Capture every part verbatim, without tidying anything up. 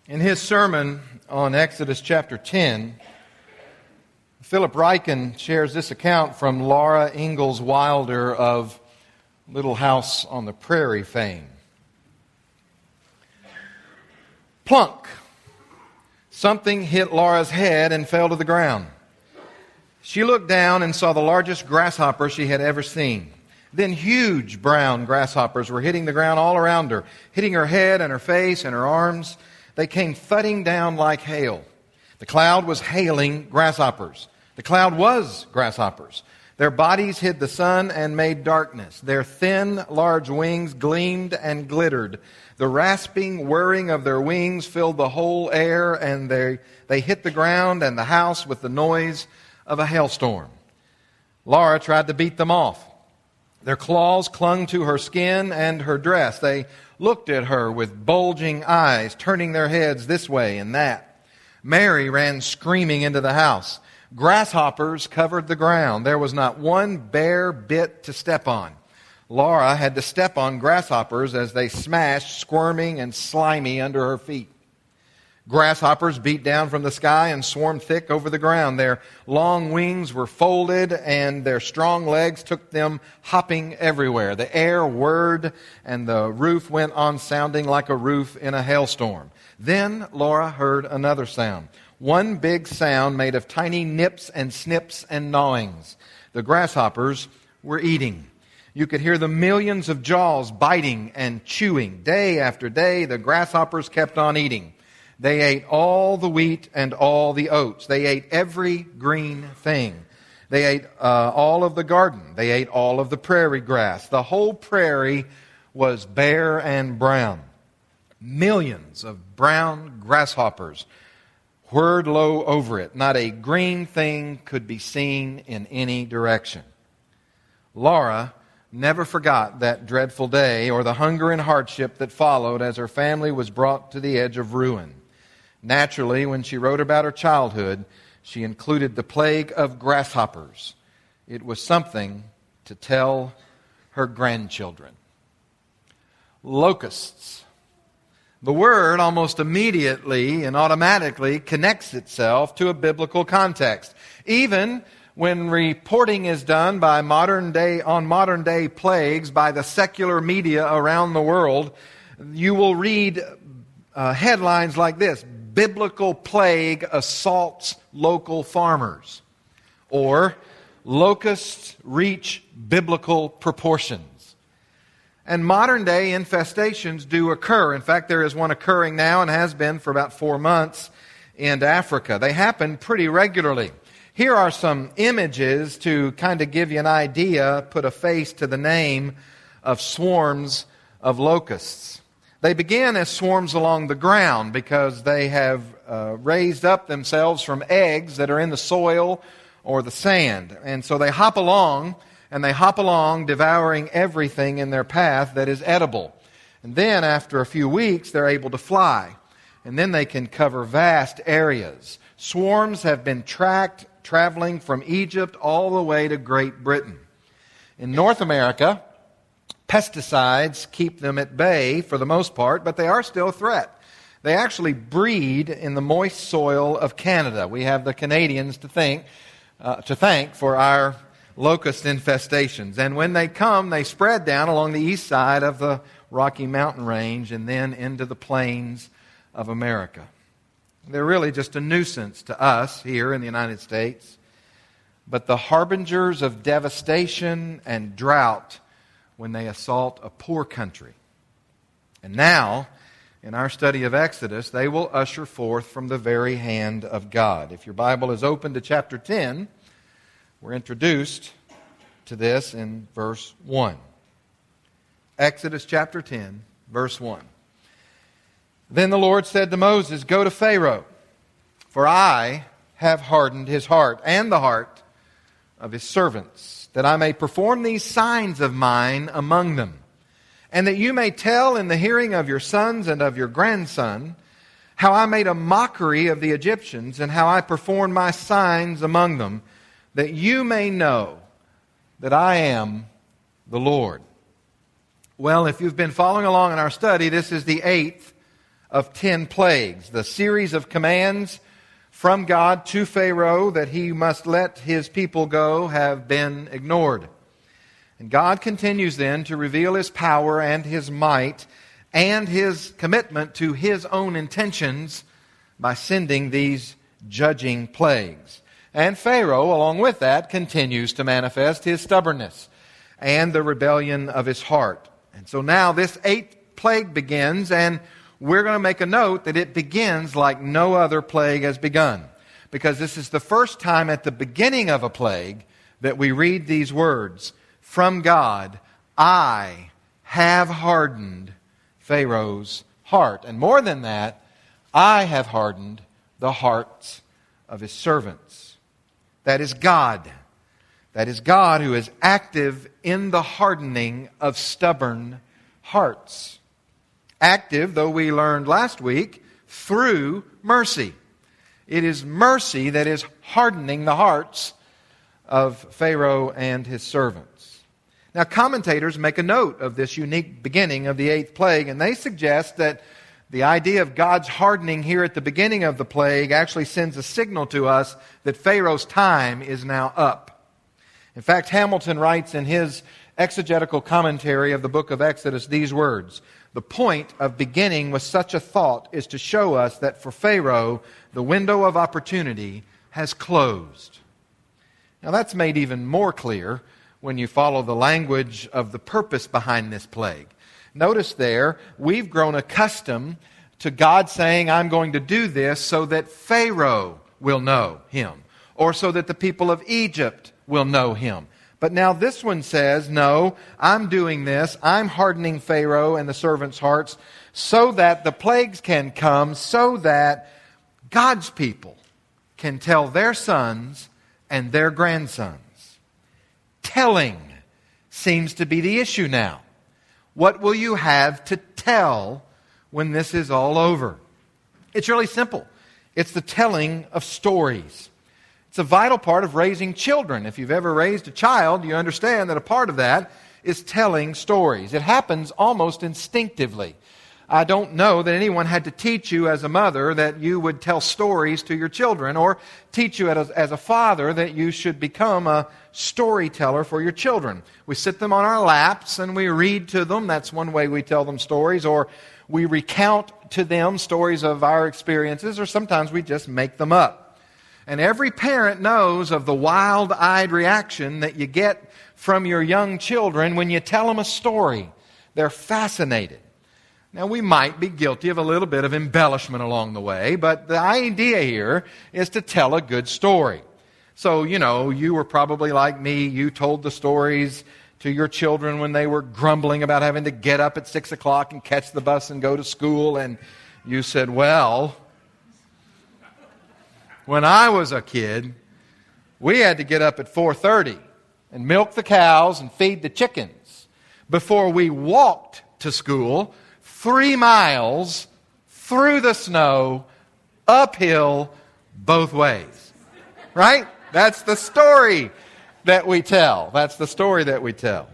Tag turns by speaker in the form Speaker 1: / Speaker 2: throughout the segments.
Speaker 1: In his sermon on Exodus chapter ten, Philip Ryken shares this account from Laura Ingalls Wilder of Little House on the Prairie fame. Plunk! Something hit Laura's head and fell to the ground. She looked down and saw the largest grasshopper she had ever seen. Then huge brown grasshoppers were hitting the ground all around her, hitting her head and her face and her arms. They came thudding down like hail. The cloud was hailing grasshoppers. The cloud was grasshoppers. Their bodies hid the sun and made darkness. Their thin, large wings gleamed and glittered. The rasping, whirring of their wings filled the whole air, and they, they hit the ground and the house with the noise of a hailstorm. Laura tried to beat them off. Their claws clung to her skin and her dress. They looked at her with bulging eyes, turning their heads this way and that. Mary ran screaming into the house. Grasshoppers covered the ground. There was not one bare bit to step on. Laura had to step on grasshoppers as they smashed, squirming and slimy under her feet. Grasshoppers beat down from the sky and swarmed thick over the ground. Their long wings were folded and their strong legs took them hopping everywhere. The air whirred and the roof went on sounding like a roof in a hailstorm. Then Laura heard another sound. One big sound made of tiny nips and snips and gnawings. The grasshoppers were eating. You could hear the millions of jaws biting and chewing. Day after day, the grasshoppers kept on eating. They ate all the wheat and all the oats. They ate every green thing. They ate uh, all of the garden. They ate all of the prairie grass. The whole prairie was bare and brown. Millions of brown grasshoppers whirred low over it. Not a green thing could be seen in any direction. Laura never forgot that dreadful day or the hunger and hardship that followed as her family was brought to the edge of ruin. Naturally, when she wrote about her childhood, she included the plague of grasshoppers. It was something to tell her grandchildren. Locusts. The word almost immediately and automatically connects itself to a biblical context. Even when reporting is done by modern day on modern day plagues by the secular media around the world, you will read uh, headlines like this: "Biblical plague assaults local farmers," or "Locusts reach biblical proportions." And modern day infestations do occur. In fact, there is one occurring now and has been for about four months in Africa. They happen pretty regularly. Here are some images to kind of give you an idea, put a face to the name of swarms of locusts. They begin as swarms along the ground because they have uh, raised up themselves from eggs that are in the soil or the sand. And so they hop along, and they hop along devouring everything in their path that is edible. And then after a few weeks, they're able to fly. And then they can cover vast areas. Swarms have been tracked traveling from Egypt all the way to Great Britain. In North America, pesticides keep them at bay for the most part, but they are still a threat. They actually breed in the moist soil of Canada. We have the Canadians to think, uh, to thank for our locust infestations. And when they come, they spread down along the east side of the Rocky Mountain Range and then into the plains of America. They're really just a nuisance to us here in the United States, but the harbingers of devastation and drought when they assault a poor country. And now, in our study of Exodus, they will usher forth from the very hand of God. If your Bible is open to chapter ten, we're introduced to this in verse one. Exodus chapter ten, verse one. Then the Lord said to Moses, "Go to Pharaoh, for I have hardened his heart and the heart of his servants, that I may perform these signs of mine among them, and that you may tell in the hearing of your sons and of your grandson how I made a mockery of the Egyptians and how I performed my signs among them, that you may know that I am the Lord." Well, if you've been following along in our study, this is the eighth of ten plagues, the series of commands from God to Pharaoh that he must let his people go have been ignored. And God continues then to reveal his power and his might and his commitment to his own intentions by sending these judging plagues. And Pharaoh, along with that, continues to manifest his stubbornness and the rebellion of his heart. And so now this eighth plague begins, and we're going to make a note that it begins like no other plague has begun. Because this is the first time at the beginning of a plague that we read these words from God, I have hardened Pharaoh's heart. And more than that, I have hardened the hearts of his servants. That is God. That is God who is active in the hardening of stubborn hearts. Active, though we learned last week, through mercy. It is mercy that is hardening the hearts of Pharaoh and his servants. Now, commentators make a note of this unique beginning of the eighth plague, and they suggest that the idea of God's hardening here at the beginning of the plague actually sends a signal to us that Pharaoh's time is now up. In fact, Hamilton writes in his exegetical commentary of the book of Exodus these words, the point of beginning with such a thought is to show us that for Pharaoh, the window of opportunity has closed. Now that's made even more clear when you follow the language of the purpose behind this plague. Notice there, we've grown accustomed to God saying, I'm going to do this so that Pharaoh will know him, or so that the people of Egypt will know him. But now this one says, no, I'm doing this. I'm hardening Pharaoh and the servants' hearts so that the plagues can come, so that God's people can tell their sons and their grandsons. Telling seems to be the issue now. What will you have to tell when this is all over? It's really simple. It's the telling of stories. It's a vital part of raising children. If you've ever raised a child, you understand that a part of that is telling stories. It happens almost instinctively. I don't know that anyone had to teach you as a mother that you would tell stories to your children, or teach you as, as a father that you should become a storyteller for your children. We sit them on our laps and we read to them. That's one way we tell them stories. Or we recount to them stories of our experiences, or sometimes we just make them up. And every parent knows of the wild-eyed reaction that you get from your young children when you tell them a story. They're fascinated. Now, we might be guilty of a little bit of embellishment along the way, but the idea here is to tell a good story. So, you know, you were probably like me. You told the stories to your children when they were grumbling about having to get up at six o'clock and catch the bus and go to school. And you said, well, when I was a kid, we had to get up at four thirty and milk the cows and feed the chickens before we walked to school three miles through the snow, uphill, both ways. Right? That's the story that we tell. That's the story that we tell.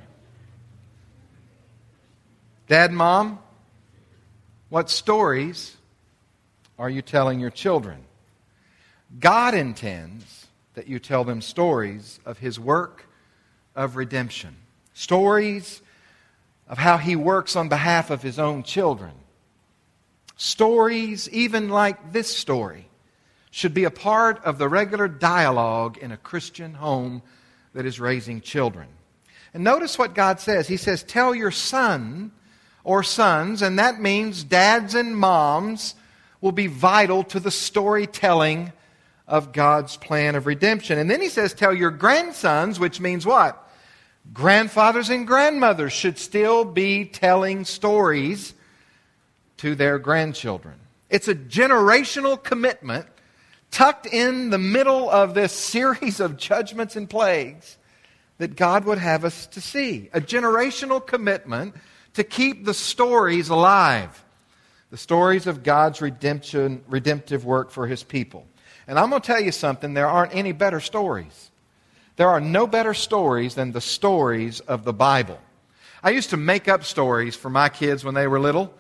Speaker 1: Dad and Mom, what stories are you telling your children? God intends that you tell them stories of His work of redemption. Stories of how He works on behalf of His own children. Stories, even like this story, should be a part of the regular dialogue in a Christian home that is raising children. And notice what God says. He says, tell your son or sons, and that means dads and moms will be vital to the storytelling of God's plan of redemption. And then He says, tell your grandsons, which means what? Grandfathers and grandmothers should still be telling stories to their grandchildren. It's a generational commitment tucked in the middle of this series of judgments and plagues that God would have us to see. A generational commitment to keep the stories alive. The stories of God's redemption, redemptive work for His people. And I'm going to tell you something, there aren't any better stories. There are no better stories than the stories of the Bible. I used to make up stories for my kids when they were little.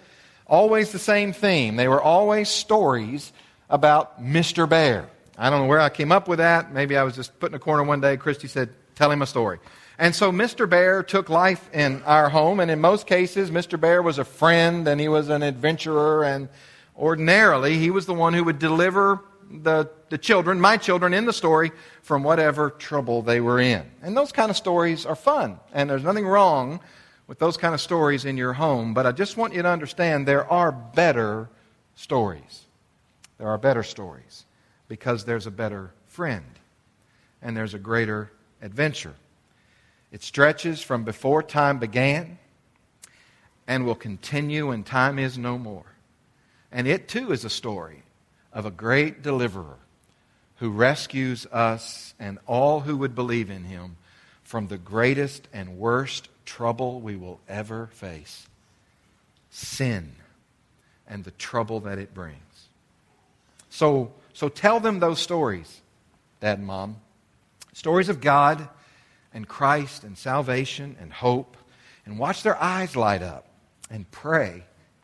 Speaker 1: Always the same theme. They were always stories about Mister Bear. I don't know where I came up with that. Maybe I was just put in a corner one day. Christy said, tell him a story. And so Mister Bear took life in our home, and in most cases, Mister Bear was a friend, and he was an adventurer, and ordinarily, he was the one who would deliver the, the children, my children, in the story from whatever trouble they were in. And those kind of stories are fun, and there's nothing wrong with those kind of stories in your home, but I just want you to understand there are better stories. There are better stories because there's a better friend, and there's a greater adventure. It stretches from before time began and will continue when time is no more. And it too is a story of a great deliverer who rescues us and all who would believe in him from the greatest and worst trouble we will ever face. Sin and the trouble that it brings. So, so tell them those stories, Dad and Mom. Stories of God and Christ and salvation and hope, and watch their eyes light up and pray.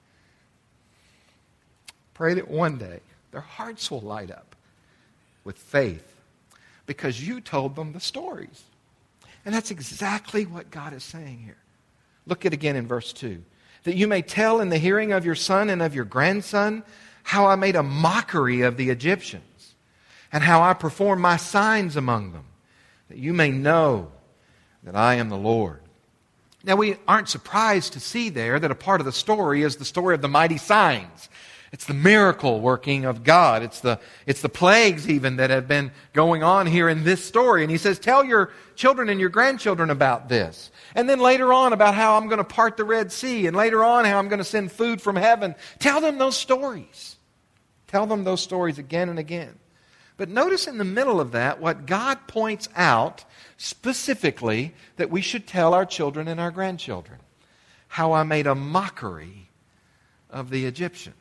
Speaker 1: Pray that one day their hearts will light up with faith because you told them the stories. And that's exactly what God is saying here. Look at again in verse two. That you may tell in the hearing of your son and of your grandson how I made a mockery of the Egyptians and how I performed my signs among them, that you may know that I am the Lord. Now, we aren't surprised to see there that a part of the story is the story of the mighty signs. It's the miracle working of God. It's the, it's the plagues even that have been going on here in this story. And he says, tell your children and your grandchildren about this. And then later on about how I'm going to part the Red Sea. And later on how I'm going to send food from heaven. Tell them those stories. Tell them those stories again and again. But notice in the middle of that what God points out specifically that we should tell our children and our grandchildren. How I made a mockery of the Egyptians.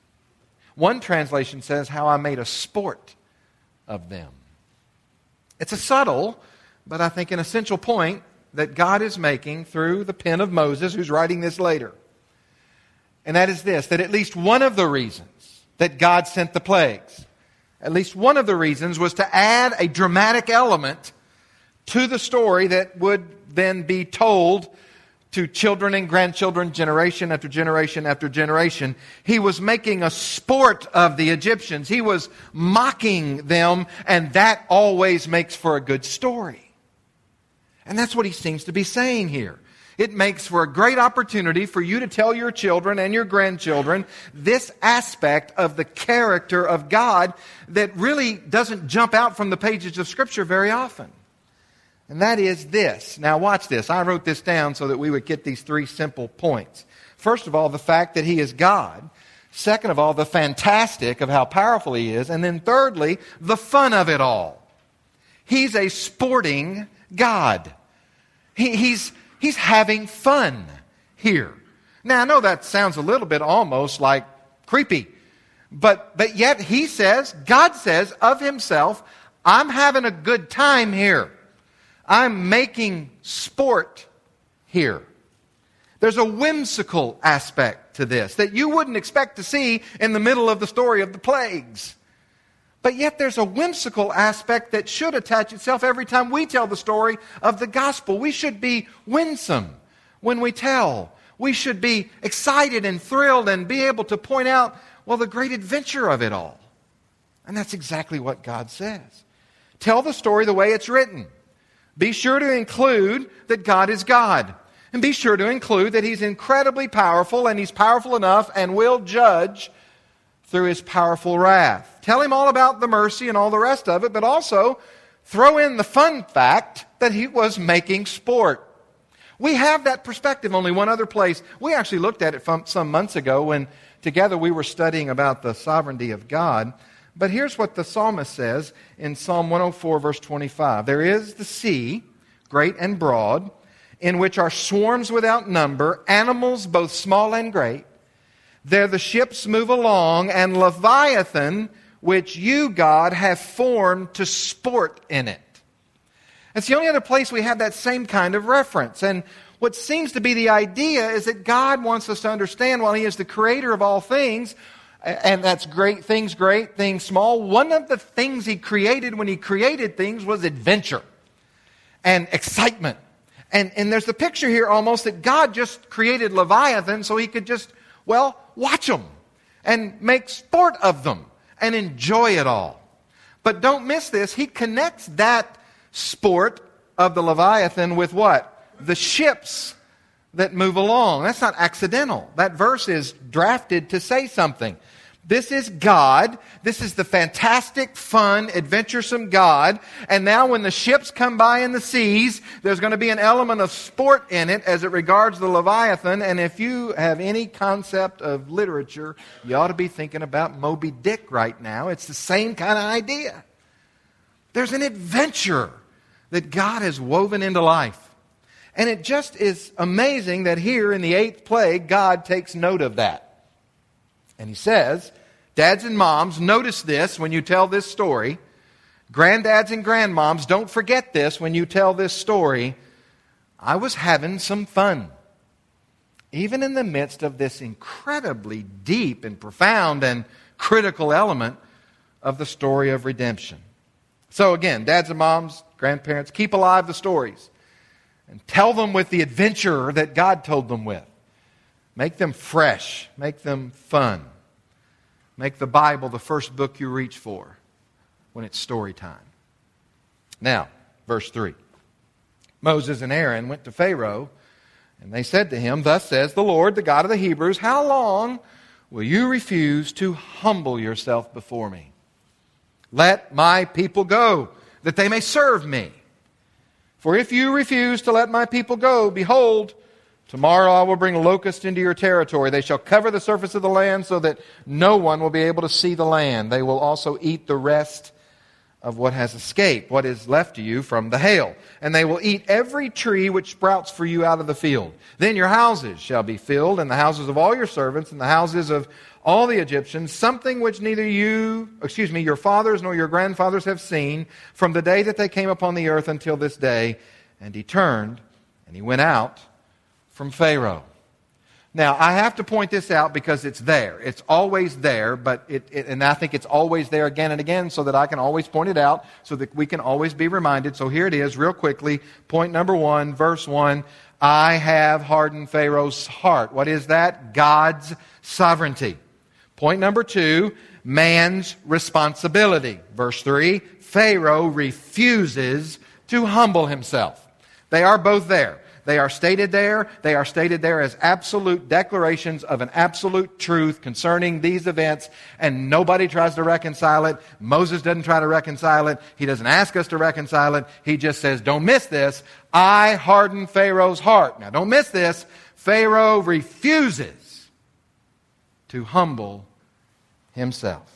Speaker 1: One translation says how I made a sport of them. It's a subtle, but I think an essential point that God is making through the pen of Moses, who's writing this later. And that is this, that at least one of the reasons that God sent the plagues, at least one of the reasons was to add a dramatic element to the story that would then be told to children and grandchildren, generation after generation after generation. He was making a sport of the Egyptians. He was mocking them, and that always makes for a good story. And that's what he seems to be saying here. It makes for a great opportunity for you to tell your children and your grandchildren this aspect of the character of God that really doesn't jump out from the pages of Scripture very often. And that is this. Now watch this. I wrote this down so that we would get these three simple points. First of all, the fact that He is God. Second of all, the fantastic of how powerful He is. And then thirdly, the fun of it all. He's a sporting God. He, he's, he's having fun here. Now I know that sounds a little bit almost like creepy. But, but yet He says, God says of Himself, I'm having a good time here. I'm making sport here. There's a whimsical aspect to this that you wouldn't expect to see in the middle of the story of the plagues. But yet there's a whimsical aspect that should attach itself every time we tell the story of the gospel. We should be winsome when we tell. We should be excited and thrilled and be able to point out, well, the great adventure of it all. And that's exactly what God says. Tell the story the way it's written. Be sure to include that God is God. And be sure to include that He's incredibly powerful and He's powerful enough and will judge through His powerful wrath. Tell Him all about the mercy and all the rest of it, but also throw in the fun fact that He was making sport. We have that perspective only one other place. We actually looked at it from some months ago when together we were studying about the sovereignty of God. But here's what the psalmist says in Psalm one oh four, verse twenty-five. There is the sea, great and broad, in which are swarms without number, animals both small and great. There the ships move along, and Leviathan, which you, God, have formed to sport in it. It's the only other place we have that same kind of reference. And what seems to be the idea is that God wants us to understand, while He is the creator of all things, and that's great things, great things, small, one of the things He created when He created things was adventure and excitement. And, and there's the picture here almost that God just created Leviathan so He could just, well, watch them and make sport of them and enjoy it all. But don't miss this. He connects that sport of the Leviathan with what? The ships that move along. That's not accidental. That verse is drafted to say something. This is God. This is the fantastic, fun, adventuresome God. And now when the ships come by in the seas, there's going to be an element of sport in it as it regards the Leviathan. And if you have any concept of literature, you ought to be thinking about Moby Dick right now. It's the same kind of idea. There's an adventure that God has woven into life. And it just is amazing that here in the eighth plague, God takes note of that. And He says, dads and moms, notice this when you tell this story. Granddads and grandmoms, don't forget this when you tell this story. I was having some fun. Even in the midst of this incredibly deep and profound and critical element of the story of redemption. So again, dads and moms, grandparents, keep alive the stories. And tell them with the adventure that God told them with. Make them fresh. Make them fun. Make the Bible the first book you reach for when it's story time. Now, verse three. Moses and Aaron went to Pharaoh, and they said to him, thus says the Lord, the God of the Hebrews, how long will you refuse to humble yourself before me? Let my people go, that they may serve me. For if you refuse to let my people go, behold, tomorrow I will bring locusts into your territory. They shall cover the surface of the land so that no one will be able to see the land. They will also eat the rest of what has escaped, what is left to you from the hail. And they will eat every tree which sprouts for you out of the field. Then your houses shall be filled, and the houses of all your servants, and the houses of all the Egyptians, something which neither you, excuse me, your fathers nor your grandfathers have seen from the day that they came upon the earth until this day. And he turned, and he went out from Pharaoh. Now, I have to point this out because it's there. It's always there, but it, it, and I think it's always there again and again so that I can always point it out, so that we can always be reminded. So here it is, real quickly. Point number one, verse one. I have hardened Pharaoh's heart. What is that? God's sovereignty. Point number two, man's responsibility. Verse three, Pharaoh refuses to humble himself. They are both there. They are stated there. They are stated there as absolute declarations of an absolute truth concerning these events, and nobody tries to reconcile it. Moses doesn't try to reconcile it. He doesn't ask us to reconcile it. He just says, don't miss this. I harden Pharaoh's heart. Now, don't miss this. Pharaoh refuses to humble himself.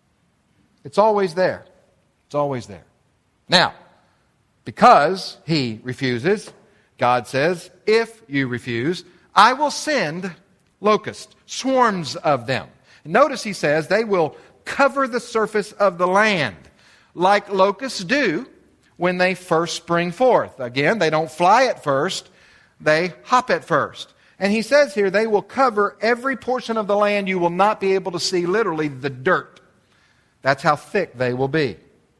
Speaker 1: It's always there. It's always there. Now, because he refuses, God says, if you refuse, I will send locusts, swarms of them. Notice he says they will cover the surface of the land like locusts do when they first spring forth. Again, they don't fly at first, they hop at first. And he says here they will cover every portion of the land. You will not be able to see literally the dirt. That's how thick they will be.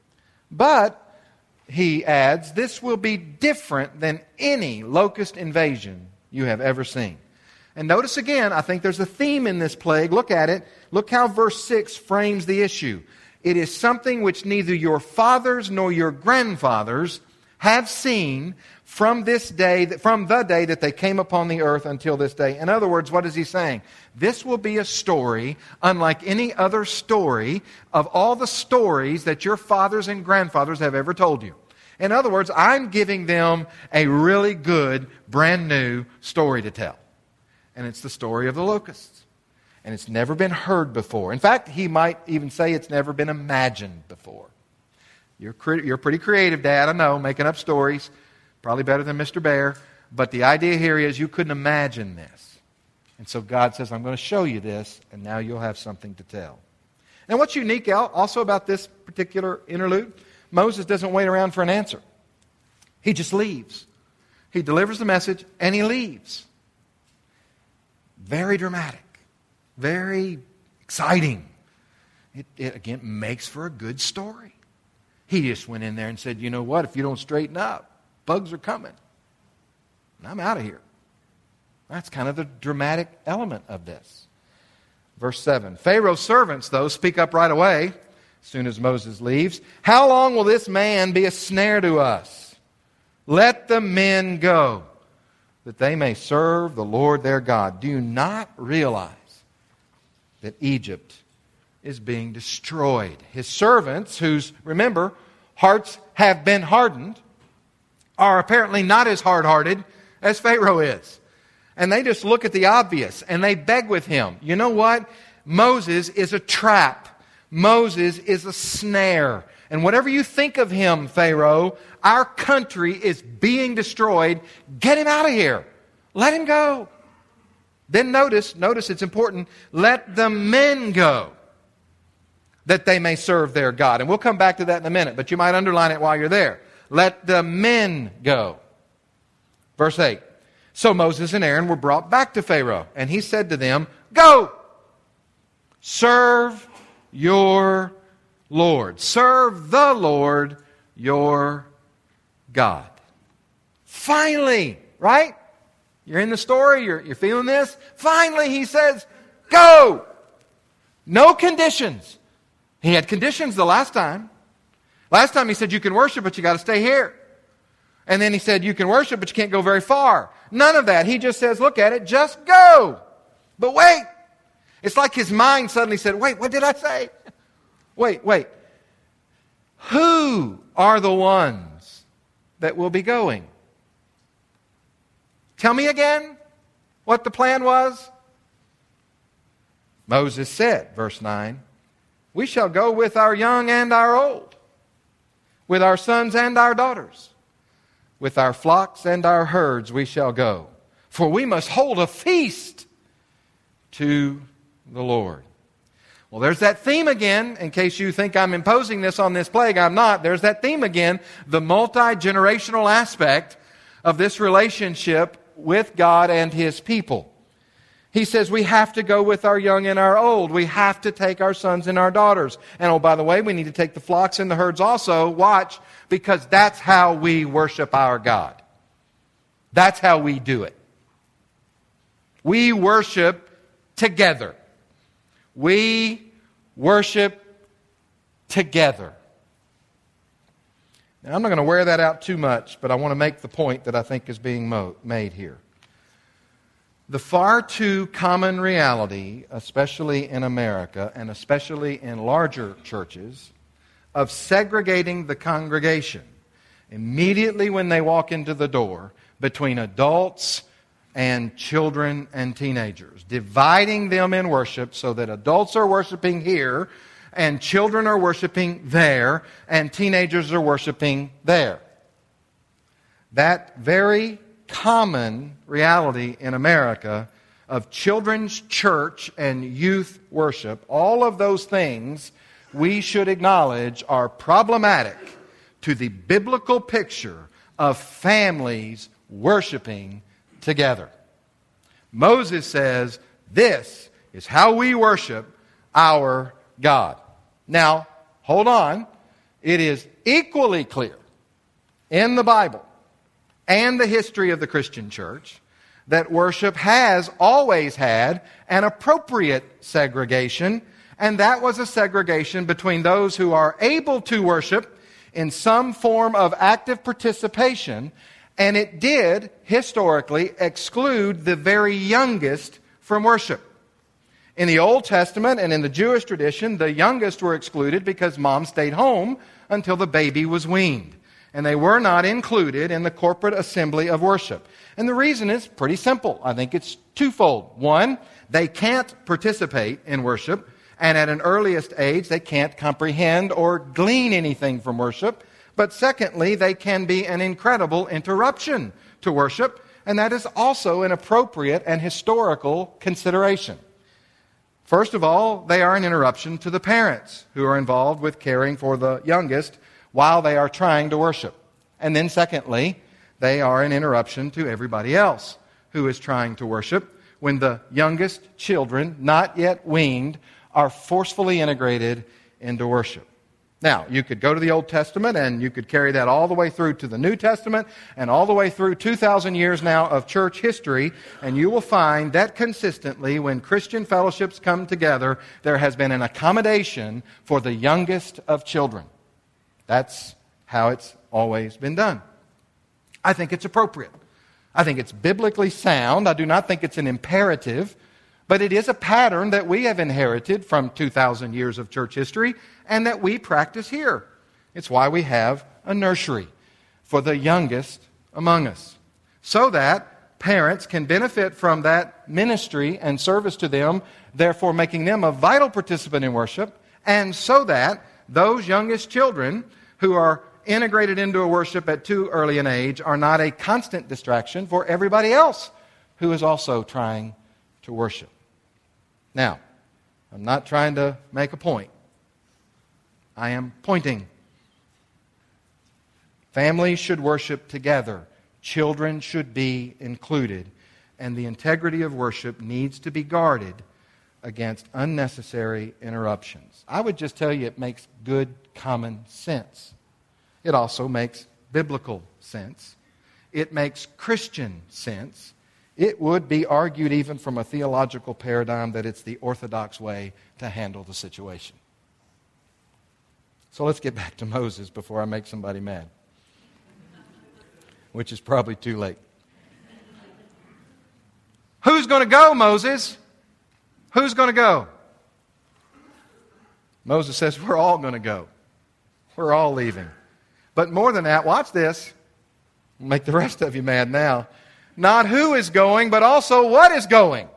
Speaker 1: But he adds, this will be different than any locust invasion you have ever seen. And notice again, I think there's a theme in this plague. Look at it. Look how verse six frames the issue. It is something which neither your fathers nor your grandfathers have seen from this day, from the day that they came upon the earth until this day. In other words, what is he saying? This will be a story unlike any other story of all the stories that your fathers and grandfathers have ever told you. In other words, I'm giving them a really good, brand new story to tell. And it's the story of the locusts. And it's never been heard before. In fact, he might even say it's never been imagined before. You're, cre- you're pretty creative, Dad, I know, making up stories. Probably better than Mister Bear. But the idea here is you couldn't imagine this. And so God says, I'm going to show you this, and now you'll have something to tell. And what's unique also about this particular interlude? Moses doesn't wait around for an answer. He just leaves. He delivers the message and he leaves. Very dramatic. Very exciting. It, it again makes for a good story. He just went in there and said, you know what, if you don't straighten up, bugs are coming. And I'm out of here. That's kind of the dramatic element of this. Verse seven. Pharaoh's servants, though, speak up right away as soon as Moses leaves. How long will this man be a snare to us? Let the men go, that they may serve the Lord their God. Do you not realize that Egypt is being destroyed? His servants, whose, remember, hearts have been hardened, are apparently not as hard-hearted as Pharaoh is. And they just look at the obvious and they beg with him. You know what? Moses is a trap. Moses is a snare. And whatever you think of him, Pharaoh, our country is being destroyed. Get him out of here. Let him go. Then notice, notice it's important, let the men go, that they may serve their God. And we'll come back to that in a minute, but you might underline it while you're there. Let the men go. Verse eight. So Moses and Aaron were brought back to Pharaoh, and he said to them, go, serve your Lord. Serve the Lord your God. Finally, right? You're in the story, you're, you're feeling this. Finally, he says, go. No conditions. He had conditions the last time. Last time he said, you can worship, but you got to stay here. And then he said, you can worship, but you can't go very far. None of that. He just says, look at it, just go. But wait. It's like his mind suddenly said, wait, what did I say? Wait, wait. Who are the ones that will be going? Tell me again what the plan was. Moses said, verse nine, we shall go with our young and our old, with our sons and our daughters. With our flocks and our herds we shall go. For we must hold a feast to the Lord. Well, there's that theme again. In case you think I'm imposing this on this plague, I'm not. There's that theme again. The multi-generational aspect of this relationship with God and His people. He says we have to go with our young and our old. We have to take our sons and our daughters. And oh, by the way, we need to take the flocks and the herds also. Watch, because that's how we worship our God. That's how we do it. We worship together. We worship together. Now, I'm not going to wear that out too much, but I want to make the point that I think is being mo- made here. The far too common reality, especially in America and especially in larger churches, of segregating the congregation immediately when they walk into the door between adults and children and teenagers, dividing them in worship so that adults are worshiping here and children are worshiping there and teenagers are worshiping there. That very common reality in America of children's church and youth worship, all of those things we should acknowledge are problematic to the biblical picture of families worshiping together. Moses says, this is how we worship our God. Now, hold on. It is equally clear in the Bible and the history of the Christian church that worship has always had an appropriate segregation, and that was a segregation between those who are able to worship in some form of active participation, and it did, historically, exclude the very youngest from worship. In the Old Testament and in the Jewish tradition, the youngest were excluded because mom stayed home until the baby was weaned. And they were not included in the corporate assembly of worship. And the reason is pretty simple. I think it's twofold. One, they can't participate in worship, and at an earliest age, they can't comprehend or glean anything from worship. But secondly, they can be an incredible interruption to worship, and that is also an appropriate and historical consideration. First of all, they are an interruption to the parents who are involved with caring for the youngest while they are trying to worship. And then secondly, They are an interruption to everybody else who is trying to worship when the youngest children, not yet weaned, are forcefully integrated into worship. Now, you could go to the Old Testament and you could carry that all the way through to the New Testament and all the way through two thousand years now of church history, and you will find that consistently when Christian fellowships come together, there has been an accommodation for the youngest of children. That's how it's always been done. I think it's appropriate. I think it's biblically sound. I do not think it's an imperative. But it is a pattern that we have inherited from two thousand years of church history and that we practice here. It's why we have a nursery for the youngest among us, so that parents can benefit from that ministry and service to them, therefore making them a vital participant in worship, and so that those youngest children who are integrated into a worship at too early an age are not a constant distraction for everybody else who is also trying to worship. Now, I'm not trying to make a point. I am pointing. Families should worship together. Children should be included. And the integrity of worship needs to be guarded against unnecessary interruptions. I would just tell you it makes good common sense. It also makes biblical sense. It makes Christian sense. It would be argued even from a theological paradigm that it's the orthodox way to handle the situation. So let's get back to Moses before I make somebody mad, which is probably too late. Who's going to go, Moses? Who's going to go? Moses says, we're all going to go. We're all leaving. But more than that, watch this. I'll make the rest of you mad now. Not who is going, but also what is going.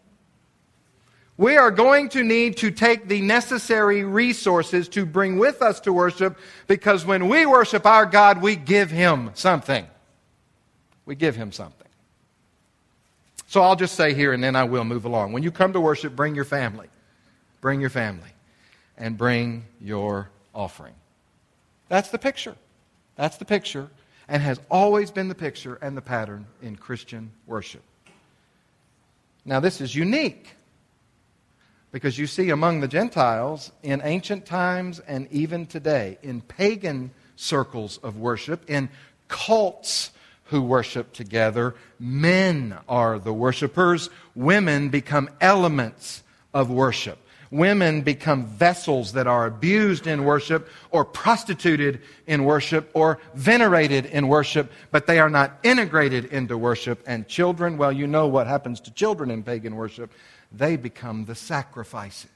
Speaker 1: We are going to need to take the necessary resources to bring with us to worship, because when we worship our God, we give Him something. We give Him something. So I'll just say here, and then I will move along. When you come to worship, bring your family. Bring your family. And bring your offering. That's the picture. That's the picture. And has always been the picture and the pattern in Christian worship. Now this is unique, because you see among the Gentiles in ancient times and even today, in pagan circles of worship, in cults who worship together, men are the worshipers. Women become elements of worship. Women become vessels that are abused in worship or prostituted in worship or venerated in worship, but they are not integrated into worship. And children, well, you know what happens to children in pagan worship. They become the sacrifices.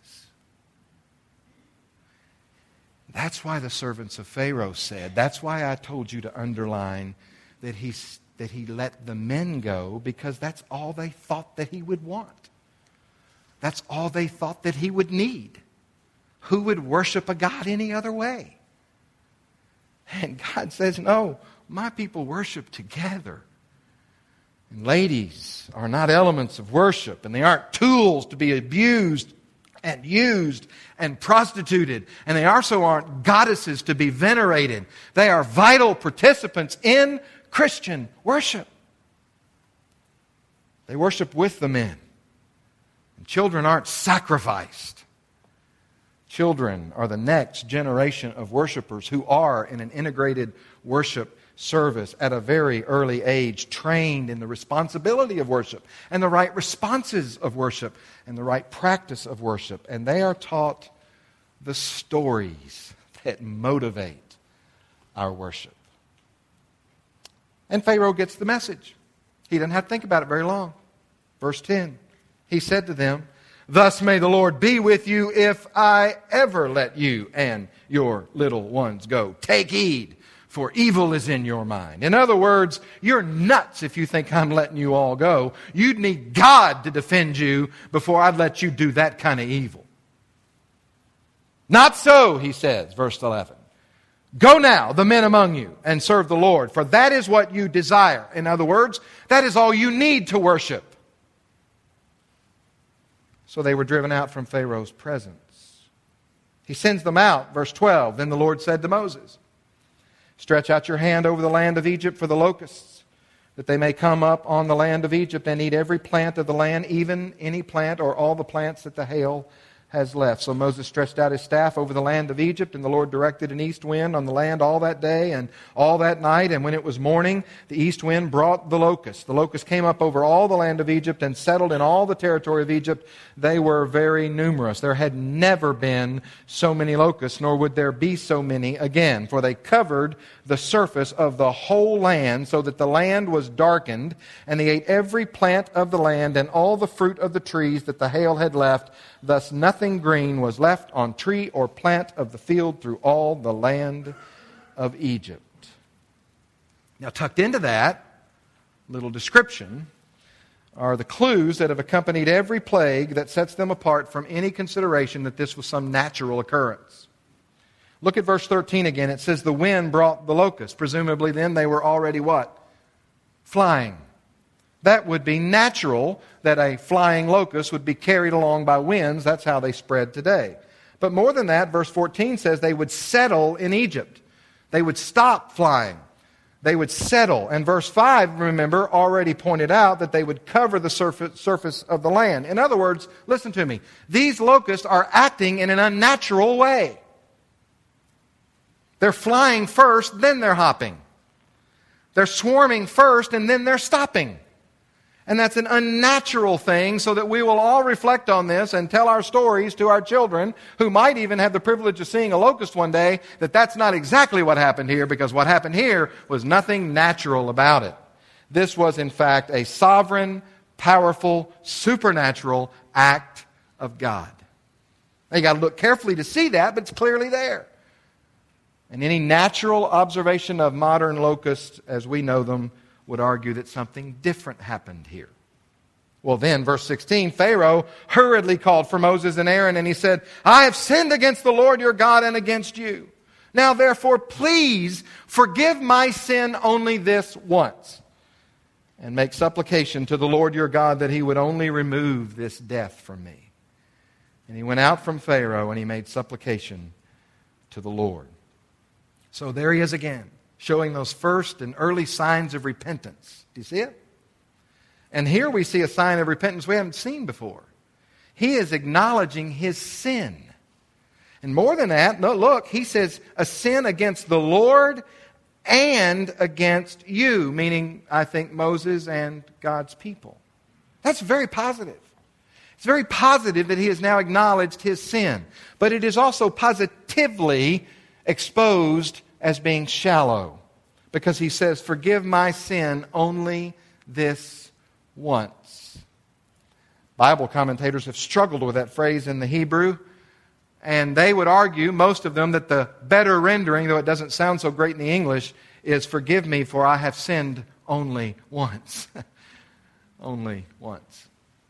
Speaker 1: That's why the servants of Pharaoh said, that's why I told you to underline that he, that he let the men go, because that's all they thought that he would want. That's all they thought that he would need. Who would worship a God any other way? And God says, no, my people worship together. And ladies are not elements of worship, and they aren't tools to be abused and used and prostituted. And they also aren't goddesses to be venerated. They are vital participants in Christian worship. They worship with the men. Children aren't sacrificed. Children are the next generation of worshipers who are in an integrated worship service at a very early age, trained in the responsibility of worship and the right responses of worship and the right practice of worship. And they are taught the stories that motivate our worship. And Pharaoh gets the message. He doesn't have to think about it very long. Verse ten. He said to them, thus may the Lord be with you if I ever let you and your little ones go. Take heed, for evil is in your mind. In other words, you're nuts if you think I'm letting you all go. You'd need God to defend you before I'd let you do that kind of evil. Not so, he says, verse eleven. Go now, the men among you, and serve the Lord, for that is what you desire. In other words, that is all you need to worship. So they were driven out from Pharaoh's presence. He sends them out, verse twelve. Then the Lord said to Moses, stretch out your hand over the land of Egypt for the locusts, that they may come up on the land of Egypt and eat every plant of the land, even any plant or all the plants that the hail has left. So Moses stretched out his staff over the land of Egypt, and the Lord directed an east wind on the land all that day and all that night. And when it was morning, the east wind brought the locust. The locust came up over all the land of Egypt and settled in all the territory of Egypt. They were very numerous. There had never been so many locusts, nor would there be so many again. For they covered the surface of the whole land, so that the land was darkened, and they ate every plant of the land and all the fruit of the trees that the hail had left. Thus nothing green was left on tree or plant of the field through all the land of Egypt. Now, tucked into that little description are the clues that have accompanied every plague that sets them apart from any consideration that this was some natural occurrence. Look at verse thirteen again. It says the wind brought the locust. Presumably then they were already what? Flying. That would be natural, that a flying locust would be carried along by winds. That's how they spread today. But more than that, verse fourteen says they would settle in Egypt. They would stop flying. They would settle. And verse five, remember, already pointed out that they would cover the surface, surface of the land. In other words, listen to me. These locusts are acting in an unnatural way. They're flying first, then they're hopping. They're swarming first, and then they're stopping. And that's an unnatural thing, so that we will all reflect on this and tell our stories to our children, who might even have the privilege of seeing a locust one day, that that's not exactly what happened here, because what happened here was nothing natural about it. This was, in fact, a sovereign, powerful, supernatural act of God. Now, you got to look carefully to see that, but it's clearly there. And any natural observation of modern locusts, as we know them, would argue that something different happened here. Well then, verse sixteen, Pharaoh hurriedly called for Moses and Aaron, and he said, I have sinned against the Lord your God and against you. Now therefore, please forgive my sin only this once, and make supplication to the Lord your God that he would only remove this death from me. And he went out from Pharaoh, and he made supplication to the Lord. So there he is again, showing those first and early signs of repentance. Do you see it? And here we see a sign of repentance we haven't seen before. He is acknowledging his sin. And more than that, no, look, he says a sin against the Lord and against you, meaning, I think, Moses and God's people. That's very positive. It's very positive that he has now acknowledged his sin. But it is also positively exposed as being shallow, because he says, forgive my sin only this once. Bible commentators have struggled with that phrase in the Hebrew, and they would argue, most of them, that the better rendering, though it doesn't sound so great in the English, is forgive me for I have sinned only once. Only once.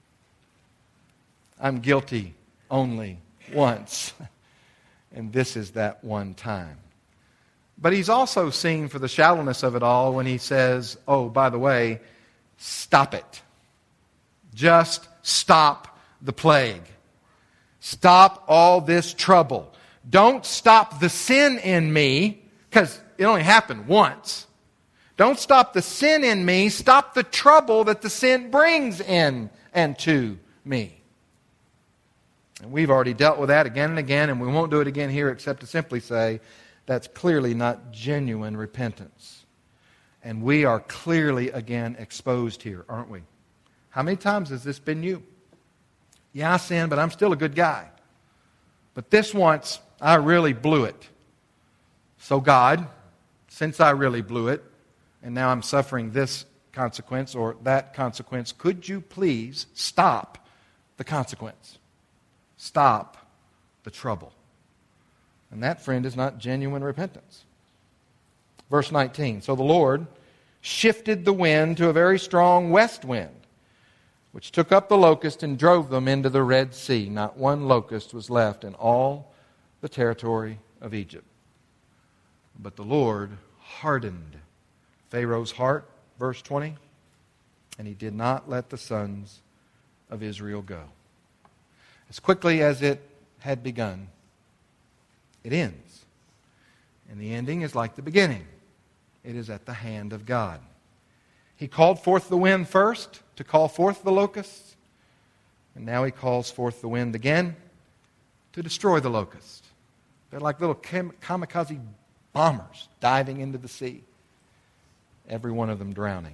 Speaker 1: I'm guilty only once. And this is that one time. But he's also seen for the shallowness of it all when he says, oh, by the way, stop it. Just stop the plague. Stop all this trouble. Don't stop the sin in me, because it only happened once. Don't stop the sin in me. Stop the trouble that the sin brings in and to me. And we've already dealt with that again and again, and we won't do it again here except to simply say that's clearly not genuine repentance. And we are clearly again exposed here, aren't we? How many times has this been you? Yeah, I sinned, but I'm still a good guy. But this once, I really blew it. So God, since I really blew it, and now I'm suffering this consequence or that consequence, could you please stop the consequence? Stop the trouble. And that, friend, is not genuine repentance. Verse nineteen, so the Lord shifted the wind to a very strong west wind, which took up the locust and drove them into the Red Sea. Not one locust was left in all the territory of Egypt. But the Lord hardened Pharaoh's heart, verse twenty, and he did not let the sons of Israel go. As quickly as it had begun, it ends. And the ending is like the beginning. It is at the hand of God. He called forth the wind first to call forth the locusts, and now he calls forth the wind again to destroy the locusts. They're like little kamikaze bombers diving into the sea, every one of them drowning.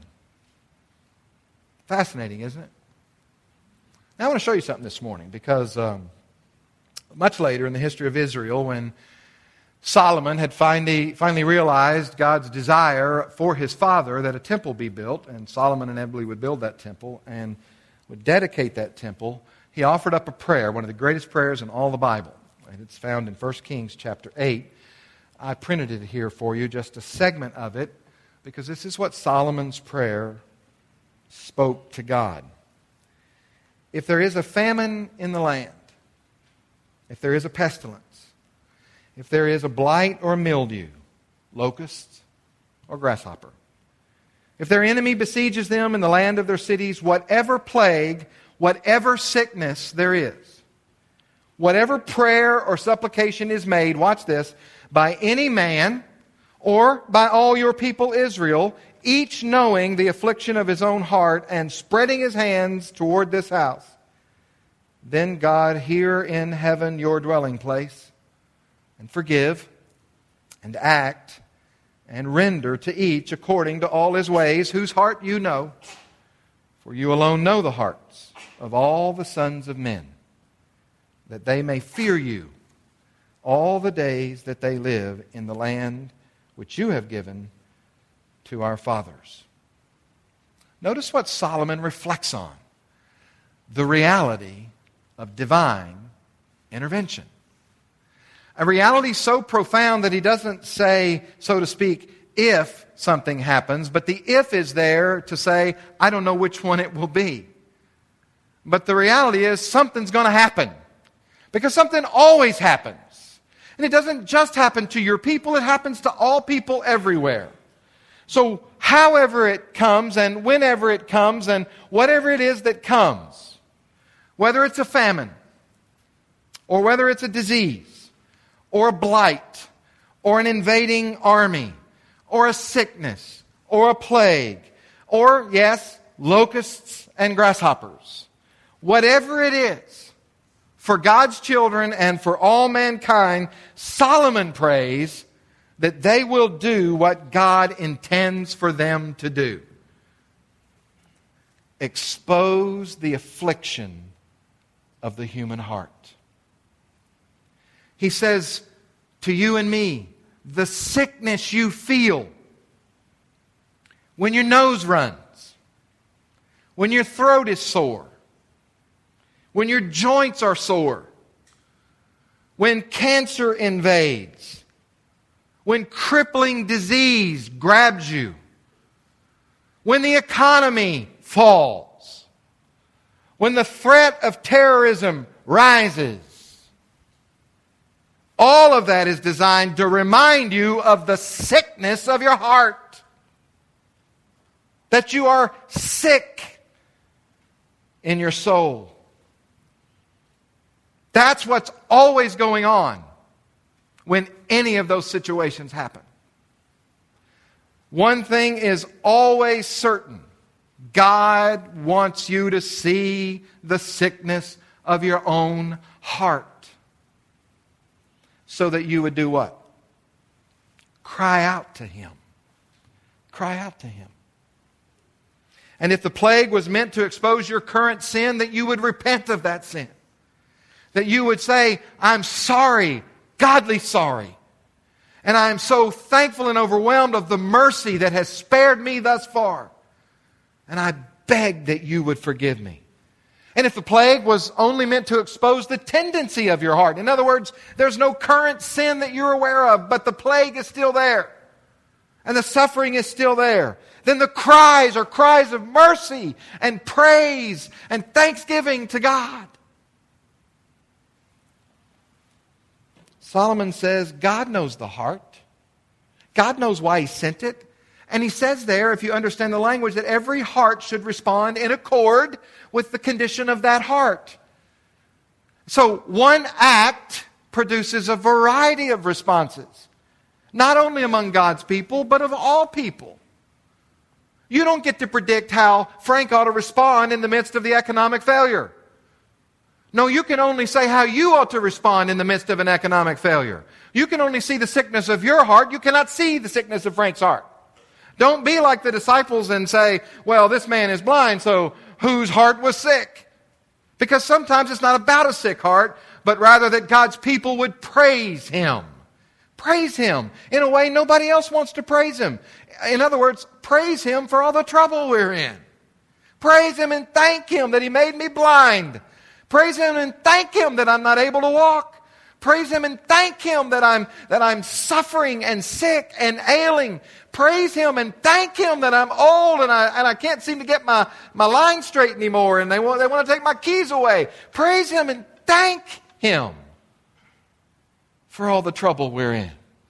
Speaker 1: Fascinating, isn't it? Now I want to show you something this morning, because um, much later in the history of Israel, when Solomon had finally, finally realized God's desire for his father that a temple be built, and Solomon inevitably would build that temple and would dedicate that temple, he offered up a prayer, one of the greatest prayers in all the Bible. And it's found in First Kings chapter eight. I printed it here for you, just a segment of it, because this is what Solomon's prayer spoke to God. If there is a famine in the land, if there is a pestilence, if there is a blight or mildew, locusts or grasshopper, if their enemy besieges them in the land of their cities, whatever plague, whatever sickness there is, whatever prayer or supplication is made, watch this, by any man or by all your people Israel, each knowing the affliction of his own heart and spreading his hands toward this house, then God hear in heaven your dwelling place, and forgive, and act, and render to each according to all his ways, whose heart you know, for you alone know the hearts of all the sons of men, that they may fear you all the days that they live in the land which you have given to our fathers. Notice what Solomon reflects on: the reality of divine intervention. A reality so profound that he doesn't say, so to speak, if something happens, but the if is there to say, I don't know which one it will be. But the reality is something's going to happen, because something always happens. And it doesn't just happen to your people, it happens to all people everywhere. So however it comes and whenever it comes and whatever it is that comes, whether it's a famine or whether it's a disease or a blight or an invading army or a sickness or a plague or, yes, locusts and grasshoppers, whatever it is, for God's children and for all mankind, Solomon prays that they will do what God intends for them to do. Expose the affliction of the human heart. He says to you and me, the sickness you feel when your nose runs, when your throat is sore, when your joints are sore, when cancer invades, when crippling disease grabs you, when the economy falls, when the threat of terrorism rises. All of that is designed to remind you of the sickness of your heart. That you are sick in your soul. That's what's always going on when any of those situations happen. One thing is always certain. God wants you to see the sickness of your own heart. So that you would do what? Cry out to Him. Cry out to Him. And if the plague was meant to expose your current sin, that you would repent of that sin. That you would say, I'm sorry, godly sorry. And I am so thankful and overwhelmed of the mercy that has spared me thus far. And I beg that you would forgive me. And if the plague was only meant to expose the tendency of your heart, in other words, there's no current sin that you're aware of, but the plague is still there, and the suffering is still there, then the cries are cries of mercy and praise and thanksgiving to God. Solomon says God knows the heart. God knows why He sent it. And he says there, if you understand the language, that every heart should respond in accord with the condition of that heart. So one act produces a variety of responses, not only among God's people, but of all people. You don't get to predict how Frank ought to respond in the midst of the economic failure. No, you can only say how you ought to respond in the midst of an economic failure. You can only see the sickness of your heart. You cannot see the sickness of Frank's heart. Don't be like the disciples and say, well, this man is blind, so whose heart was sick? Because sometimes it's not about a sick heart, but rather that God's people would praise Him. Praise Him in a way nobody else wants to praise Him. In other words, praise Him for all the trouble we're in. Praise Him and thank Him that He made me blind. Praise Him and thank Him that I'm not able to walk. Praise Him and thank Him that I'm, that I'm suffering and sick and ailing. Praise Him and thank Him that I'm old and I, and I can't seem to get my, my line straight anymore and they want, they want to take my keys away. Praise Him and thank Him for all the trouble we're in.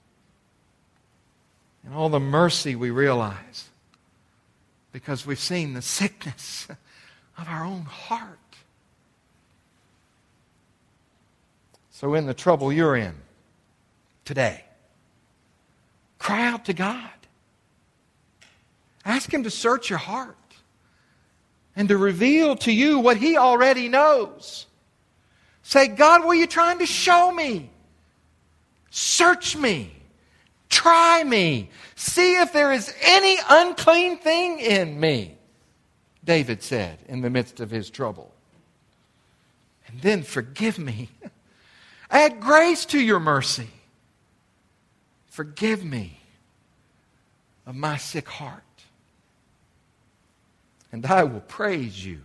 Speaker 1: And all the mercy we realize because we've seen the sickness of our own heart. So in the trouble you're in today, cry out to God. Ask Him to search your heart and to reveal to you what He already knows. Say, God, what are you trying to show me? Search me. Try me. See if there is any unclean thing in me, David said in the midst of his trouble. And then forgive me. Add grace to your mercy. Forgive me of my sick heart. And I will praise you.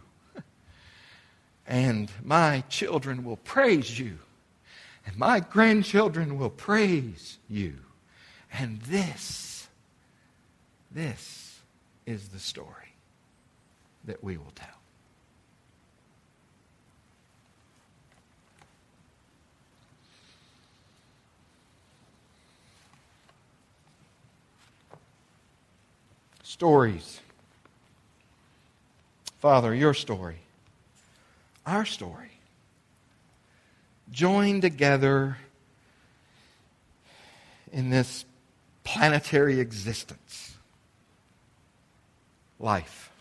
Speaker 1: And my children will praise you. And my grandchildren will praise you. And this, this is the story that we will tell. Stories. Father, your story, our story, joined together in this planetary existence. Life.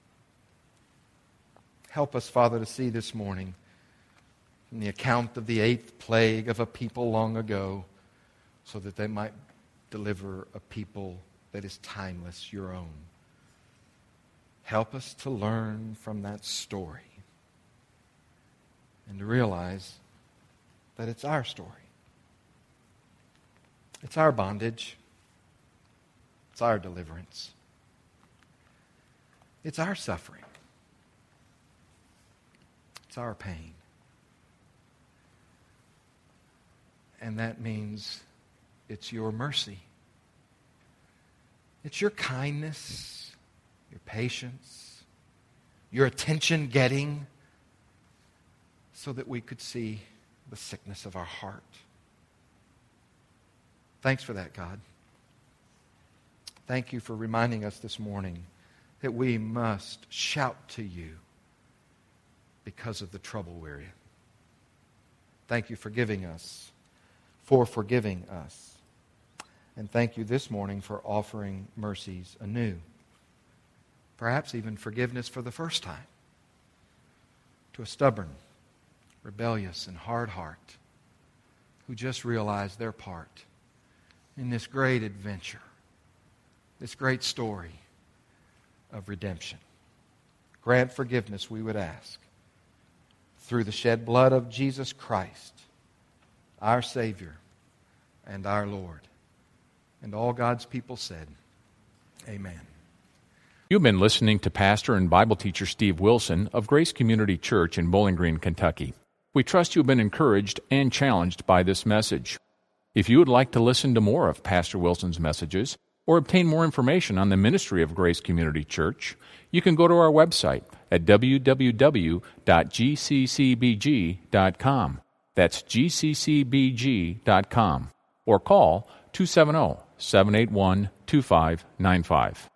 Speaker 1: Help us, Father, to see this morning in the account of the eighth plague of a people long ago so that they might deliver a people that is timeless, your own. Help us to learn from that story and to realize that it's our story. It's our bondage. It's our deliverance. It's our suffering. It's our pain. And that means it's your mercy. It's your kindness, your patience, your attention-getting, so that we could see the sickness of our heart. Thanks for that, God. Thank you for reminding us this morning that we must shout to you because of the trouble we're in. Thank you for giving us, for forgiving us. And thank you this morning for offering mercies anew. Perhaps even forgiveness for the first time to a stubborn, rebellious, and hard heart who just realized their part in this great adventure, this great story of redemption. Grant forgiveness, we would ask, through the shed blood of Jesus Christ, our Savior and our Lord. And all God's people said, amen.
Speaker 2: You've been listening to Pastor and Bible teacher Steve Wilson of Grace Community Church in Bowling Green, Kentucky. We trust you've been encouraged and challenged by this message. If you would like to listen to more of Pastor Wilson's messages or obtain more information on the ministry of Grace Community Church, you can go to our website at w w w dot g c c b g dot com. That's g c c b g dot com. Or call two seven zero, seven eight one, two five nine five.